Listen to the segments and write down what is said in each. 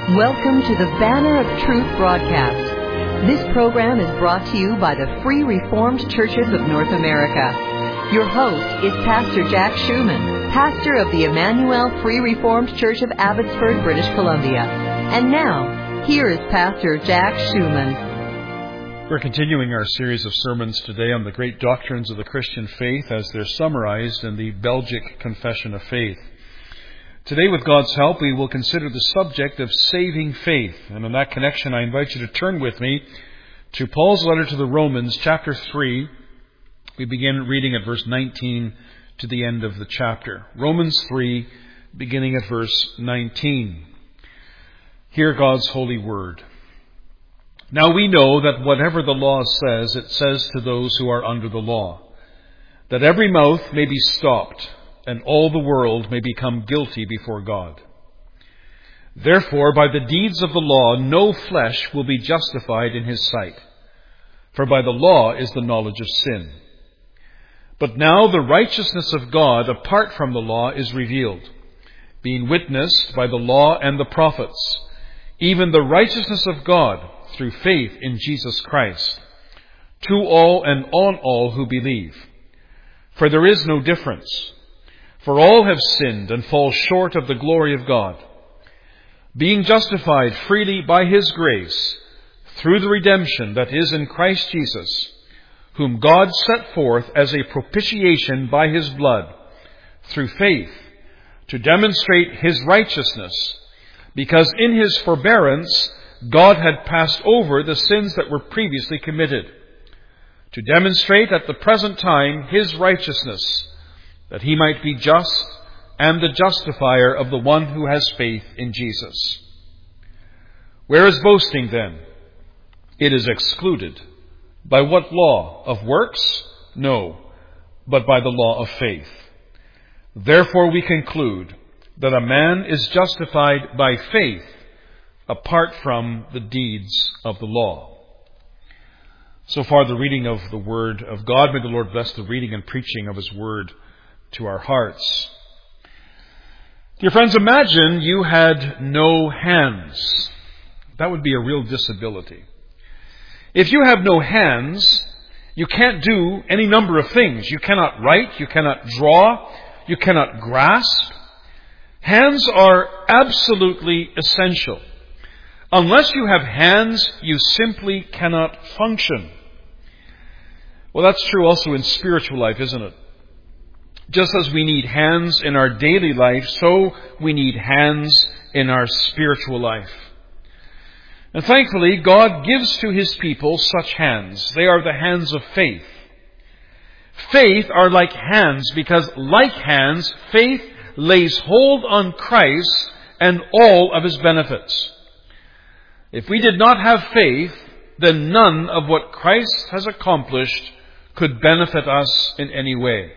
Welcome to the Banner of Truth broadcast. This program is brought to you by the Free Reformed Churches of North America. Your host is Pastor Jack Schumann, pastor of the Emmanuel Free Reformed Church of Abbotsford, British Columbia. And now, here is Pastor Jack Schumann. We're continuing our series of sermons today on the great doctrines of the Christian faith as they're summarized in the Belgic Confession of Faith. Today, with God's help, we will consider the subject of saving faith. And in that connection, I invite you to turn with me to Paul's letter to the Romans, chapter 3. We begin reading at verse 19 to the end of the chapter. Romans 3, beginning at verse 19. Hear God's holy word. Now we know that whatever the law says, it says to those who are under the law, that every mouth may be stopped, and all the world may become guilty before God. Therefore, by the deeds of the law, no flesh will be justified in his sight. For by the law is the knowledge of sin. But now the righteousness of God apart from the law is revealed, being witnessed by the law and the prophets, even the righteousness of God through faith in Jesus Christ, to all and on all who believe. For there is no difference. For all have sinned and fall short of the glory of God, being justified freely by His grace through the redemption that is in Christ Jesus, whom God set forth as a propitiation by His blood, through faith, to demonstrate His righteousness, because in His forbearance God had passed over the sins that were previously committed, to demonstrate at the present time His righteousness, that He might be just and the justifier of the one who has faith in Jesus. Where is boasting then? It is excluded. By what law? Of works? No, but by the law of faith. Therefore we conclude that a man is justified by faith apart from the deeds of the law. So far the reading of the Word of God. May the Lord bless the reading and preaching of His Word to our hearts. Dear friends, imagine you had no hands. That would be a real disability. If you have no hands, you can't do any number of things. You cannot write, you cannot draw, you cannot grasp. Hands are absolutely essential. Unless you have hands, you simply cannot function. Well, that's true also in spiritual life, isn't it? Just as we need hands in our daily life, so we need hands in our spiritual life. And thankfully, God gives to His people such hands. They are the hands of faith. Faith are like hands because, like hands, faith lays hold on Christ and all of His benefits. If we did not have faith, then none of what Christ has accomplished could benefit us in any way.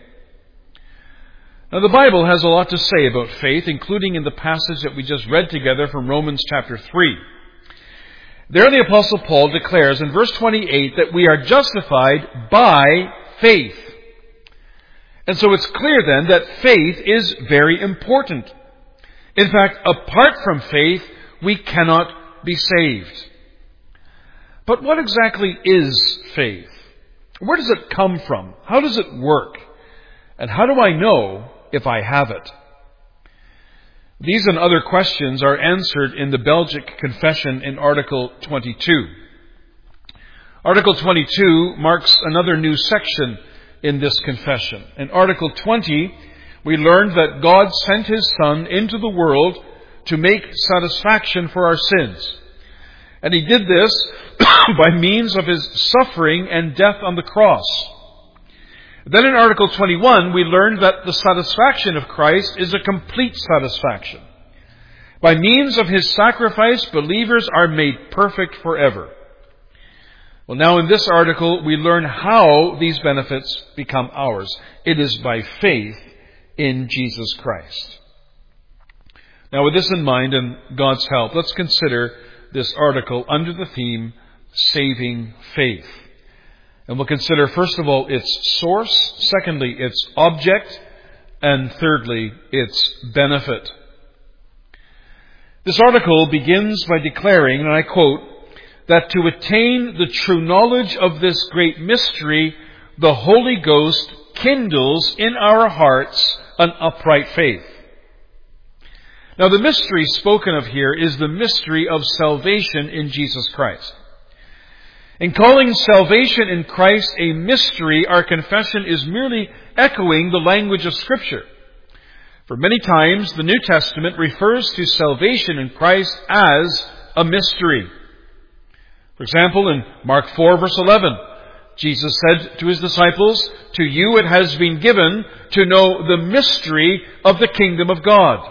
Now, the Bible has a lot to say about faith, including in the passage that we just read together from Romans chapter 3. There the Apostle Paul declares in verse 28 that we are justified by faith. And so it's clear then that faith is very important. In fact, apart from faith, we cannot be saved. But what exactly is faith? Where does it come from? How does it work? And how do I know if I have it? These and other questions are answered in the Belgic Confession in Article 22. Article 22 marks another new section in this confession. In Article 20, we learned that God sent His Son into the world to make satisfaction for our sins. And He did this by means of His suffering and death on the cross. Then in Article 21, we learned that the satisfaction of Christ is a complete satisfaction. By means of His sacrifice, believers are made perfect forever. Well, now in this article, we learn how these benefits become ours. It is by faith in Jesus Christ. Now, with this in mind and God's help, let's consider this article under the theme, Saving Faith. And we'll consider, first of all, its source, secondly, its object, and thirdly, its benefit. This article begins by declaring, and I quote, that to attain the true knowledge of this great mystery, the Holy Ghost kindles in our hearts an upright faith. Now, the mystery spoken of here is the mystery of salvation in Jesus Christ. In calling salvation in Christ a mystery, our confession is merely echoing the language of Scripture. For many times, the New Testament refers to salvation in Christ as a mystery. For example, in Mark 4, verse 11, Jesus said to his disciples, "To you it has been given to know the mystery of the kingdom of God."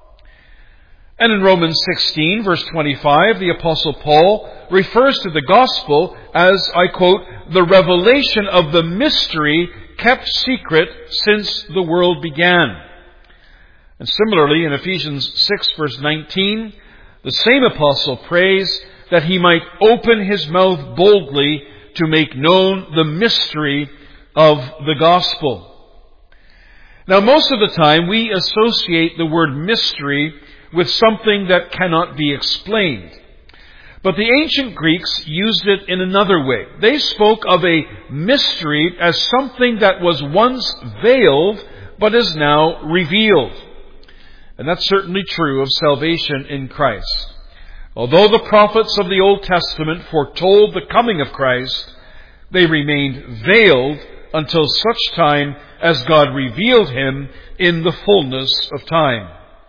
And in Romans 16, verse 25, the Apostle Paul refers to the gospel as, I quote, "the revelation of the mystery kept secret since the world began." And similarly, in Ephesians 6, verse 19, the same apostle prays that he might open his mouth boldly to make known the mystery of the gospel. Now, most of the time, we associate the word mystery with something that cannot be explained. But the ancient Greeks used it in another way. They spoke of a mystery as something that was once veiled, but is now revealed. And that's certainly true of salvation in Christ. Although the prophets of the Old Testament foretold the coming of Christ, they remained veiled until such time as God revealed him in the fullness of time.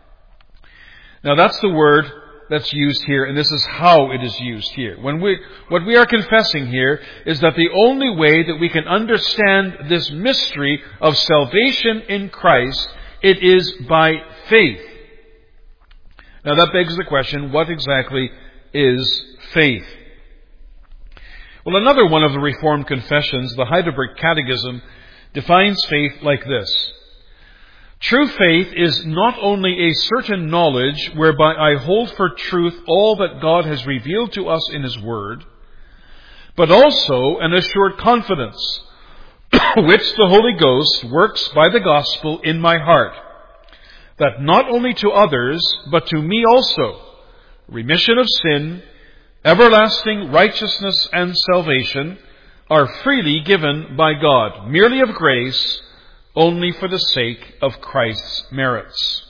Now that's the word that's used here, and this is how it is used here. What we are confessing here is that the only way that we can understand this mystery of salvation in Christ, it is by faith. Now that begs the question, what exactly is faith? Well, another one of the Reformed confessions, the Heidelberg Catechism, defines faith like this. True faith is not only a certain knowledge whereby I hold for truth all that God has revealed to us in His Word, but also an assured confidence, which the Holy Ghost works by the gospel in my heart, that not only to others, but to me also, remission of sin, everlasting righteousness and salvation are freely given by God, merely of grace, only for the sake of Christ's merits.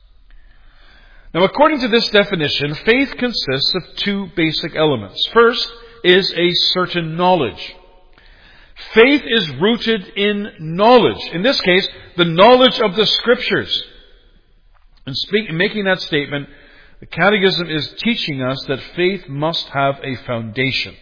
Now, according to this definition, faith consists of two basic elements. First is a certain knowledge. Faith is rooted in knowledge. In this case, the knowledge of the Scriptures. And making that statement, the Catechism is teaching us that faith must have a foundation.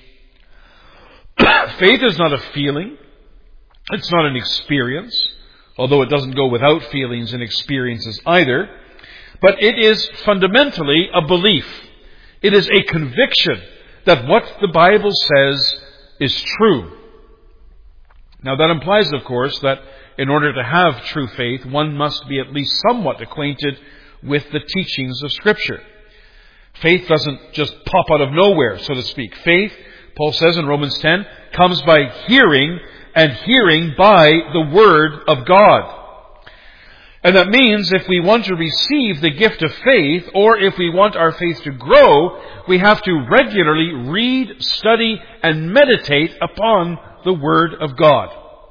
Faith is not a feeling. It's not an experience, although it doesn't go without feelings and experiences either. But it is fundamentally a belief. It is a conviction that what the Bible says is true. Now that implies, of course, that in order to have true faith, one must be at least somewhat acquainted with the teachings of Scripture. Faith doesn't just pop out of nowhere, so to speak. Faith, Paul says in Romans 10, comes by hearing, and hearing by the Word of God. And that means if we want to receive the gift of faith, or if we want our faith to grow, we have to regularly read, study, and meditate upon the Word of God.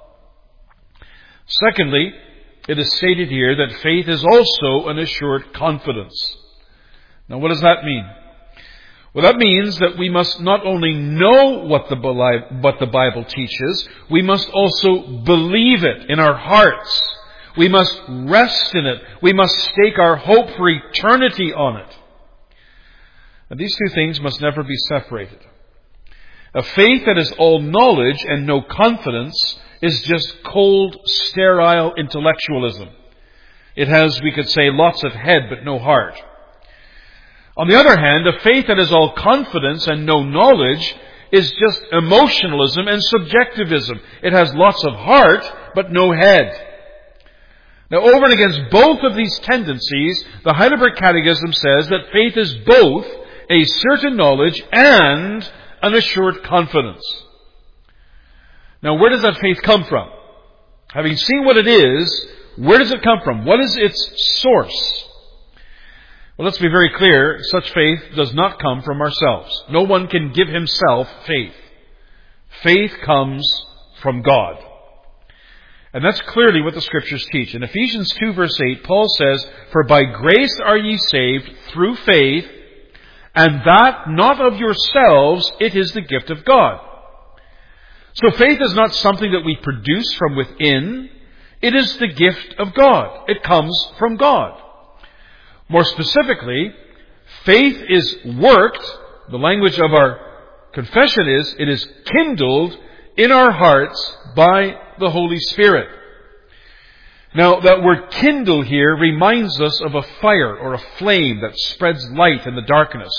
Secondly, it is stated here that faith is also an assured confidence. Now, what does that mean? Well, that means that we must not only know what the Bible teaches, we must also believe it in our hearts. We must rest in it. We must stake our hope for eternity on it. And these two things must never be separated. A faith that is all knowledge and no confidence is just cold, sterile intellectualism. It has, we could say, lots of head but no heart. On the other hand, a faith that is all confidence and no knowledge is just emotionalism and subjectivism. It has lots of heart but no head. Now, over and against both of these tendencies, the Heidelberg Catechism says that faith is both a certain knowledge and an assured confidence. Now, where does that faith come from? Having seen what it is, where does it come from? What is its source? Well, let's be very clear. Such faith does not come from ourselves. No one can give himself faith. Faith comes from God. And that's clearly what the Scriptures teach. In Ephesians 2 verse 8, Paul says, "For by grace are ye saved through faith, and that not of yourselves, it is the gift of God." So faith is not something that we produce from within. It is the gift of God. It comes from God. More specifically, faith is worked, the language of our confession is, it is kindled in our hearts by the Holy Spirit. Now, that word kindle here reminds us of a fire or a flame that spreads light in the darkness.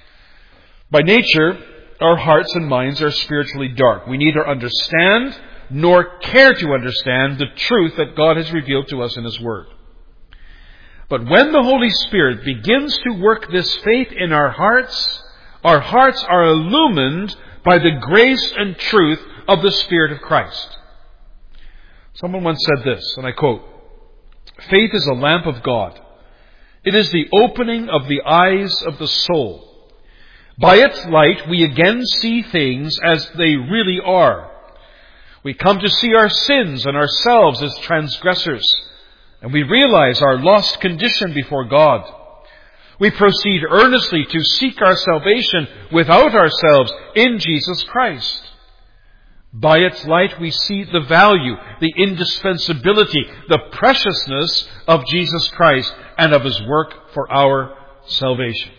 By nature, our hearts and minds are spiritually dark. We neither understand nor care to understand the truth that God has revealed to us in His Word. But when the Holy Spirit begins to work this faith in our hearts are illumined by the grace and truth of the Spirit of Christ. Someone once said this, and I quote, "Faith is a lamp of God. It is the opening of the eyes of the soul. By its light, we again see things as they really are. We come to see our sins and ourselves as transgressors, and we realize our lost condition before God. We proceed earnestly to seek our salvation without ourselves in Jesus Christ. By its light we see the value, the indispensability, the preciousness of Jesus Christ and of His work for our salvation."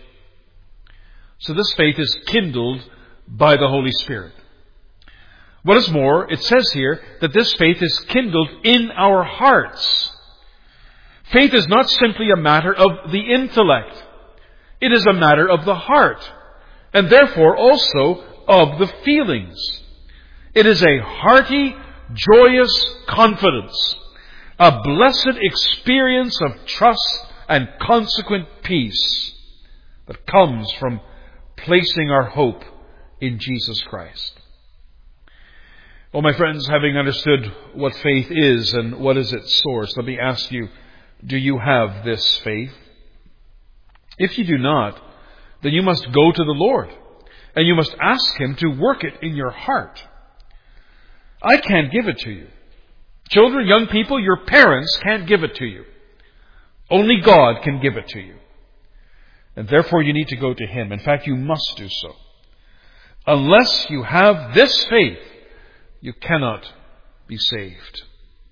So this faith is kindled by the Holy Spirit. What is more, it says here that this faith is kindled in our hearts. Faith is not simply a matter of the intellect. It is a matter of the heart, and therefore also of the feelings. It is a hearty, joyous confidence, a blessed experience of trust and consequent peace that comes from placing our hope in Jesus Christ. Well, my friends, having understood what faith is and what is its source, let me ask you, do you have this faith? If you do not, then you must go to the Lord, and you must ask Him to work it in your heart. I can't give it to you. Children, young people, your parents can't give it to you. Only God can give it to you. And therefore you need to go to Him. In fact, you must do so. Unless you have this faith, you cannot be saved.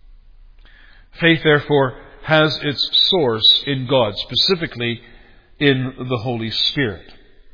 Faith, therefore, has its source in God, specifically in the Holy Spirit.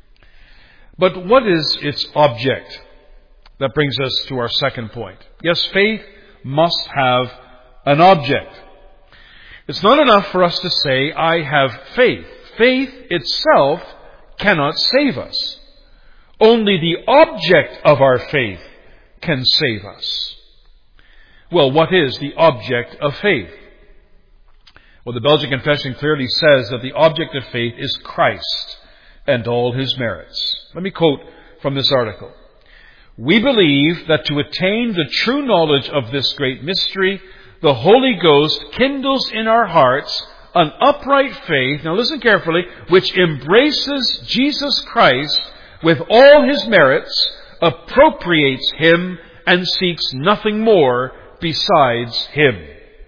But what is its object? That brings us to our second point. Yes, faith must have an object. It's not enough for us to say, "I have faith." Faith itself cannot save us. Only the object of our faith can save us. Well, what is the object of faith? Well, the Belgic Confession clearly says that the object of faith is Christ and all His merits. Let me quote from this article. "We believe that to attain the true knowledge of this great mystery, the Holy Ghost kindles in our hearts an upright faith," now listen carefully, "which embraces Jesus Christ with all His merits, appropriates Him, and seeks nothing more besides Him."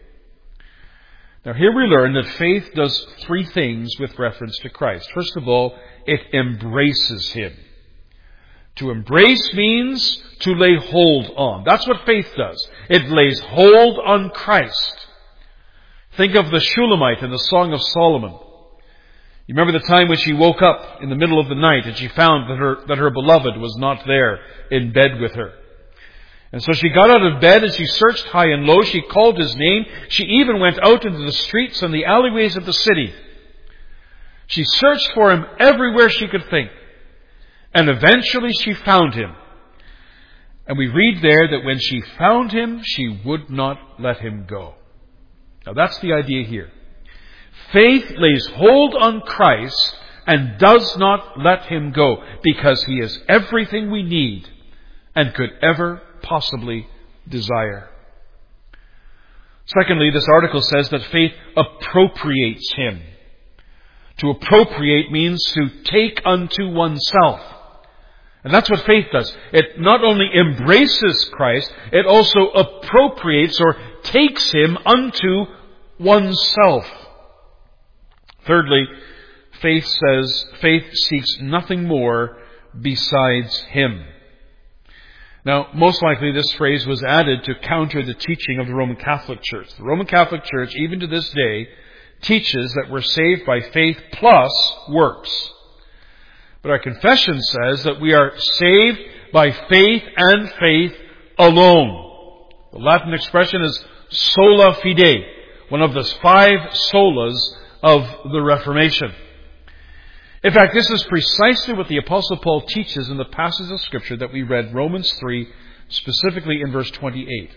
Now here we learn that faith does three things with reference to Christ. First of all, it embraces Him. To embrace means to lay hold on. That's what faith does. It lays hold on Christ. Think of the Shulamite in the Song of Solomon. You remember the time when she woke up in the middle of the night and she found that her beloved was not there in bed with her. And so she got out of bed and she searched high and low. She called his name. She even went out into the streets and the alleyways of the city. She searched for him everywhere she could think. And eventually she found him. And we read there that when she found him, she would not let him go. Now that's the idea here. Faith lays hold on Christ and does not let Him go, because He is everything we need and could ever possibly desire. Secondly, this article says that faith appropriates Him. To appropriate means to take unto oneself. And that's what faith does. It not only embraces Christ, it also appropriates or takes Him unto oneself. Thirdly, faith seeks nothing more besides Him. Now, most likely this phrase was added to counter the teaching of the Roman Catholic Church. The Roman Catholic Church, even to this day, teaches that we're saved by faith plus works. But our confession says that we are saved by faith and faith alone. The Latin expression is sola fide, one of the 5 solas of the Reformation. In fact, this is precisely what the Apostle Paul teaches in the passage of Scripture that we read, Romans 3, specifically in verse 28.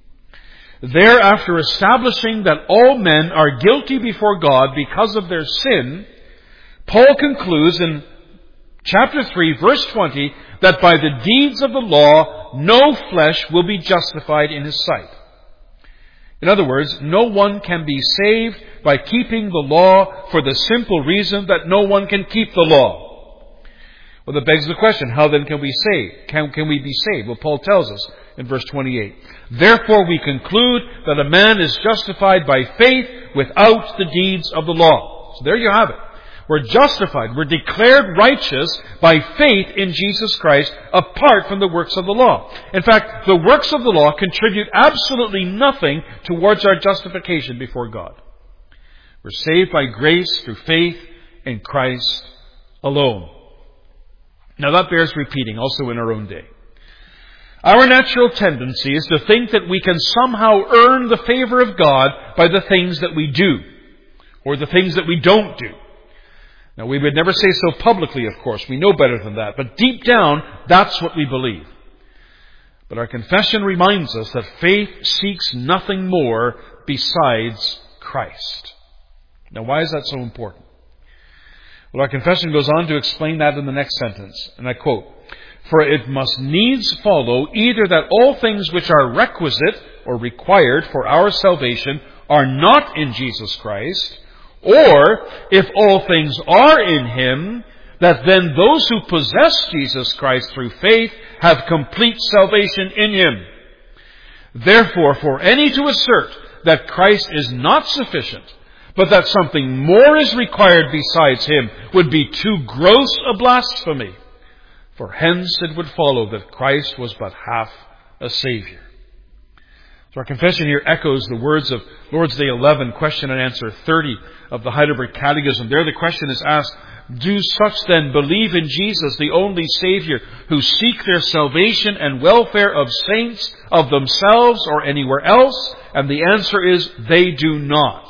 Thereafter, establishing that all men are guilty before God because of their sin, Paul concludes in chapter 3, verse 20, that by the deeds of the law, no flesh will be justified in his sight. In other words, no one can be saved by keeping the law for the simple reason that no one can keep the law. Well, that begs the question, how then can we save? Can we be saved? Well, Paul tells us in verse 28, therefore we conclude that a man is justified by faith without the deeds of the law. So there you have it. We're justified. We're declared righteous by faith in Jesus Christ apart from the works of the law. In fact, the works of the law contribute absolutely nothing towards our justification before God. We're saved by grace through faith in Christ alone. Now that bears repeating also in our own day. Our natural tendency is to think that we can somehow earn the favor of God by the things that we do, or the things that we don't do. Now, we would never say so publicly, of course. We know better than that. But deep down, that's what we believe. But our confession reminds us that faith seeks nothing more besides Christ. Now, why is that so important? Well, our confession goes on to explain that in the next sentence. And I quote, for it must needs follow either that all things which are requisite or required for our salvation are not in Jesus Christ, or, if all things are in Him, that then those who possess Jesus Christ through faith have complete salvation in Him. Therefore, for any to assert that Christ is not sufficient, but that something more is required besides Him, would be too gross a blasphemy. For hence it would follow that Christ was but half a Savior. So our confession here echoes the words of Lord's Day 11, question and answer 30 of the Heidelberg Catechism. There the question is asked, do such then believe in Jesus, the only Savior, who seek their salvation and welfare of saints, of themselves, or anywhere else? And the answer is, they do not.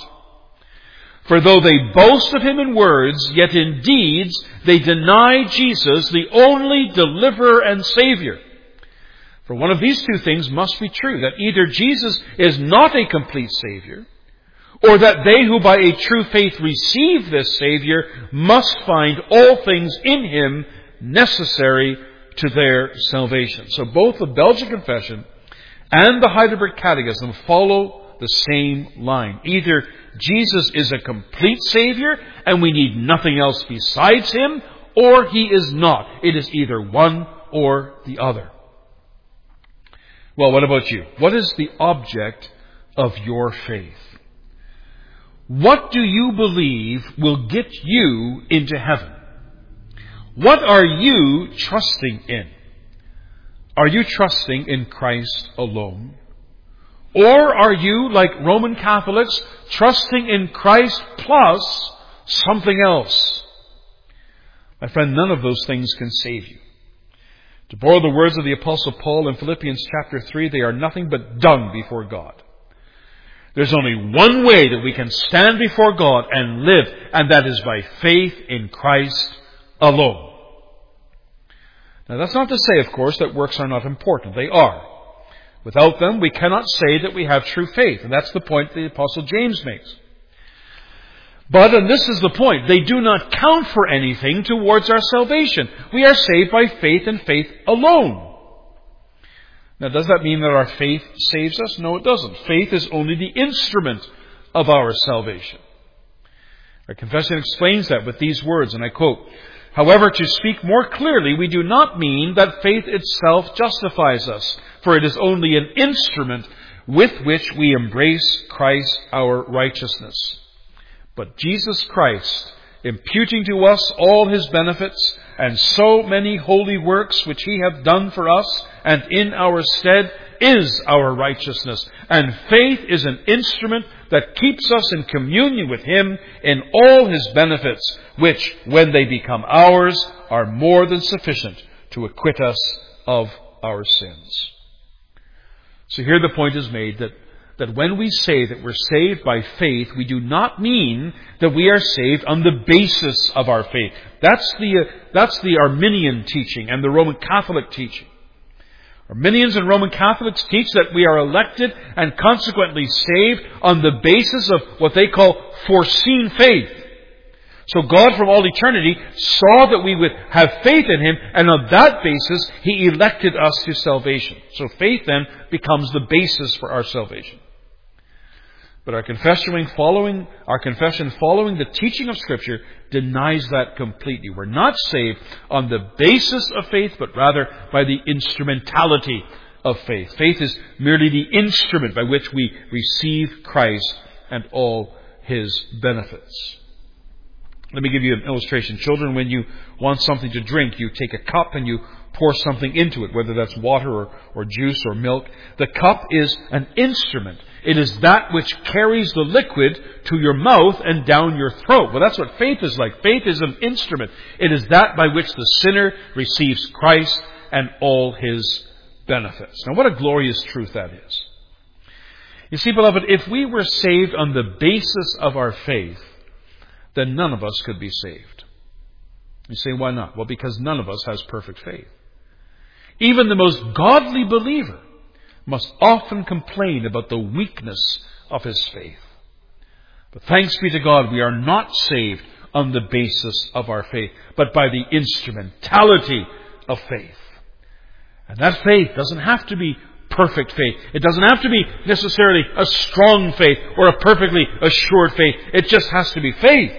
For though they boast of Him in words, yet in deeds they deny Jesus, the only deliverer and Savior. For one of these two things must be true, that either Jesus is not a complete Savior, or that they who by a true faith receive this Savior must find all things in Him necessary to their salvation. So both the Belgian Confession and the Heidelberg Catechism follow the same line. Either Jesus is a complete Savior and we need nothing else besides Him, or He is not. It is either one or the other. Well, what about you? What is the object of your faith? What do you believe will get you into heaven? What are you trusting in? Are you trusting in Christ alone? Or are you, like Roman Catholics, trusting in Christ plus something else? My friend, none of those things can save you. To borrow the words of the Apostle Paul in Philippians chapter 3, they are nothing but dung before God. There's only one way that we can stand before God and live, and that is by faith in Christ alone. Now, that's not to say, of course, that works are not important. They are. Without them, we cannot say that we have true faith, and that's the point the Apostle James makes. But, and this is the point, they do not count for anything towards our salvation. We are saved by faith and faith alone. Now, does that mean that our faith saves us? No, it doesn't. Faith is only the instrument of our salvation. Our confession explains that with these words, and I quote, "However, to speak more clearly, we do not mean that faith itself justifies us, for it is only an instrument with which we embrace Christ our righteousness. But Jesus Christ, imputing to us all His benefits and so many holy works which He hath done for us and in our stead, is our righteousness. And faith is an instrument that keeps us in communion with Him in all His benefits, which, when they become ours, are more than sufficient to acquit us of our sins." So here the point is made that when we say that we're saved by faith, we do not mean that we are saved on the basis of our faith. That's the Arminian teaching and the Roman Catholic teaching. Arminians and Roman Catholics teach that we are elected and consequently saved on the basis of what they call foreseen faith. So God from all eternity saw that we would have faith in Him, and on that basis He elected us to salvation. So faith then becomes the basis for our salvation. But our confession following the teaching of Scripture denies that completely. We're not saved on the basis of faith, but rather by the instrumentality of faith. Faith is merely the instrument by which we receive Christ and all His benefits. Let me give you an illustration. Children, when you want something to drink, you take a cup and you pour something into it, whether that's water or juice or milk. The cup is an instrument. It is that which carries the liquid to your mouth and down your throat. Well, that's what faith is like. Faith is an instrument. It is that by which the sinner receives Christ and all His benefits. Now, what a glorious truth that is. You see, beloved, if we were saved on the basis of our faith, then none of us could be saved. You say, why not? Well, because none of us has perfect faith. Even the most godly believer must often complain about the weakness of his faith. But thanks be to God, we are not saved on the basis of our faith, but by the instrumentality of faith. And that faith doesn't have to be perfect faith. It doesn't have to be necessarily a strong faith or a perfectly assured faith. It just has to be faith.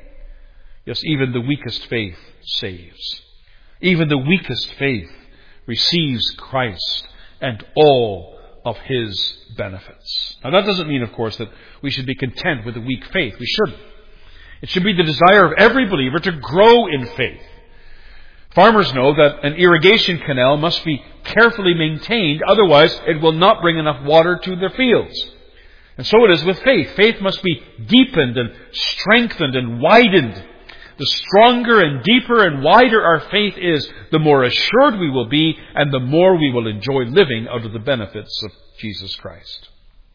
Yes, even the weakest faith saves. Even the weakest faith receives Christ and all of His benefits. Now that doesn't mean, of course, that we should be content with a weak faith. We shouldn't. It should be the desire of every believer to grow in faith. Farmers know that an irrigation canal must be carefully maintained, otherwise it will not bring enough water to their fields. And so it is with faith. Faith must be deepened and strengthened and widened. The stronger and deeper and wider our faith is, the more assured we will be, and the more we will enjoy living out of the benefits of Jesus Christ.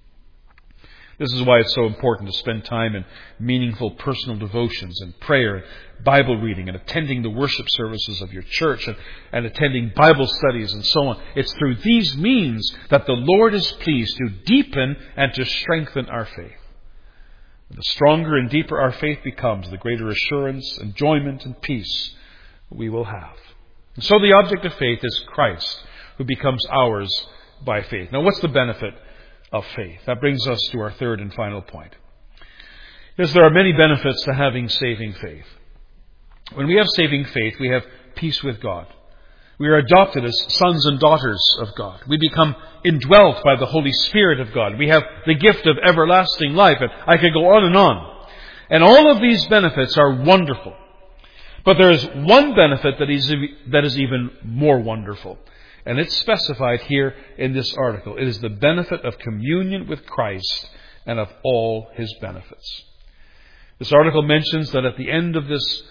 This is why it's so important to spend time in meaningful personal devotions and prayer and Bible reading and attending the worship services of your church and attending Bible studies and so on. It's through these means that the Lord is pleased to deepen and to strengthen our faith. The stronger and deeper our faith becomes, the greater assurance, enjoyment, and peace we will have. And so the object of faith is Christ, who becomes ours by faith. Now, what's the benefit of faith? That brings us to our third and final point. Yes, there are many benefits to having saving faith. When we have saving faith, we have peace with God. We are adopted as sons and daughters of God. We become indwelt by the Holy Spirit of God. We have the gift of everlasting life. And I could go on and on. And all of these benefits are wonderful. But there is one benefit that is even more wonderful. And it's specified here in this article. It is the benefit of communion with Christ and of all His benefits. This article mentions that at the end of this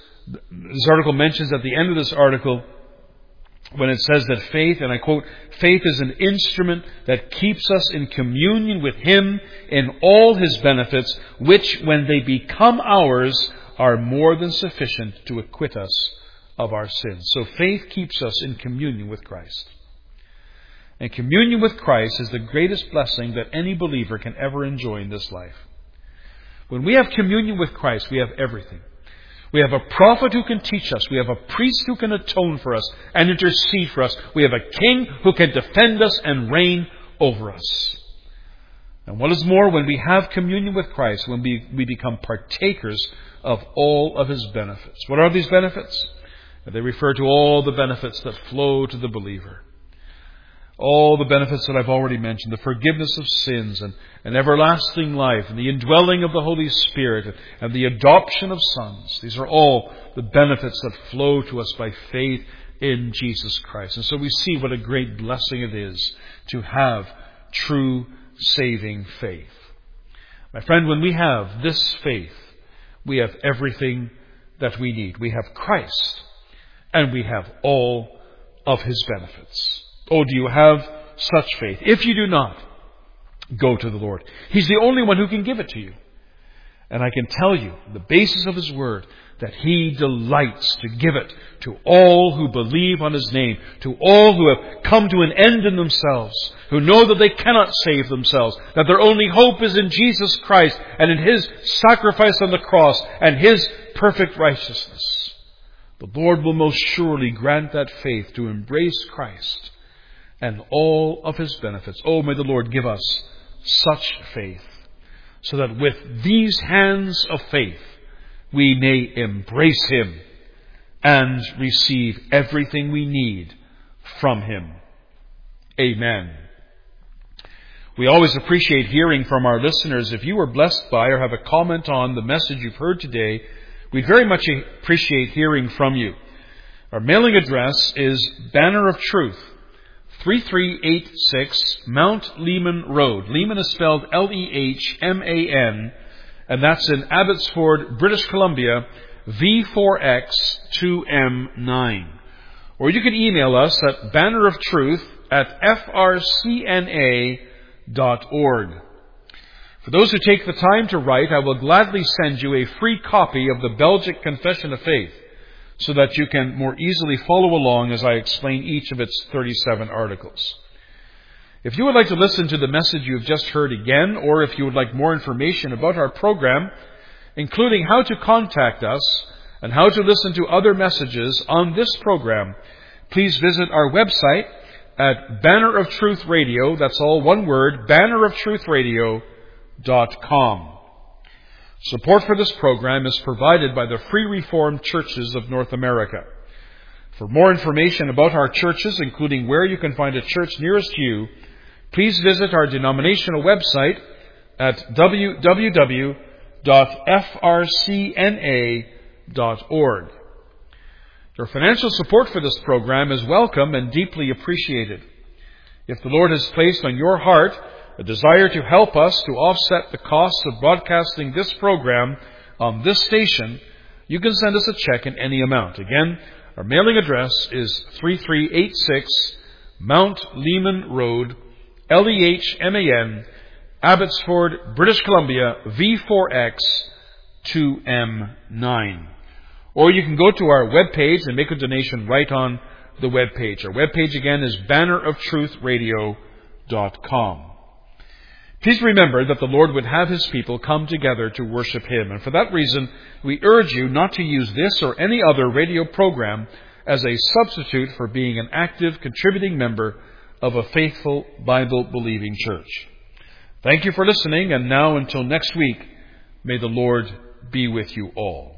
article, when it says that faith, and I quote, faith is an instrument that keeps us in communion with Him in all His benefits, which, when they become ours, are more than sufficient to acquit us of our sins. So faith keeps us in communion with Christ. And communion with Christ is the greatest blessing that any believer can ever enjoy in this life. When we have communion with Christ, we have everything. We have a prophet who can teach us. We have a priest who can atone for us and intercede for us. We have a king who can defend us and reign over us. And what is more, when we have communion with Christ, when we become partakers of all of His benefits. What are these benefits? They refer to all the benefits that flow to the believer. All the benefits that I've already mentioned, the forgiveness of sins and everlasting life and the indwelling of the Holy Spirit and the adoption of sons. These are all the benefits that flow to us by faith in Jesus Christ. And so we see what a great blessing it is to have true saving faith. My friend, when we have this faith, we have everything that we need. We have Christ and we have all of His benefits. Oh, do you have such faith? If you do not, go to the Lord. He's the only one who can give it to you. And I can tell you, the basis of His Word, that He delights to give it to all who believe on His name, to all who have come to an end in themselves, who know that they cannot save themselves, that their only hope is in Jesus Christ and in His sacrifice on the cross and His perfect righteousness. The Lord will most surely grant that faith to embrace Christ and all of His benefits. Oh, may the Lord give us such faith, so that with these hands of faith, we may embrace Him and receive everything we need from Him. Amen. We always appreciate hearing from our listeners. If you were blessed by or have a comment on the message you've heard today, we very much appreciate hearing from you. Our mailing address is Banner of Truth, 3386 Mount Lehman Road. Lehman is spelled Lehman, and that's in Abbotsford, British Columbia, V4X2M9. Or you can email us at banneroftruth@frcna.org. For those who take the time to write, I will gladly send you a free copy of the Belgic Confession of Faith, so that you can more easily follow along as I explain each of its 37 articles. If you would like to listen to the message you have just heard again, or if you would like more information about our program, including how to contact us and how to listen to other messages on this program, please visit our website at Banner of Truth Radio, that's all one word, banneroftruthradio.com. Support for this program is provided by the Free Reformed Churches of North America. For more information about our churches, including where you can find a church nearest you, please visit our denominational website at www.frcna.org. Your financial support for this program is welcome and deeply appreciated. If the Lord has placed on your heart a desire to help us to offset the costs of broadcasting this program on this station, you can send us a check in any amount. Again, our mailing address is 3386 Mount Lehman Road, Lehman, Abbotsford, British Columbia, V4X2M9. Or you can go to our webpage and make a donation right on the webpage. Our webpage again is banneroftruthradio.com. Please remember that the Lord would have His people come together to worship Him. And for that reason, we urge you not to use this or any other radio program as a substitute for being an active, contributing member of a faithful, Bible-believing church. Thank you for listening, and now until next week, may the Lord be with you all.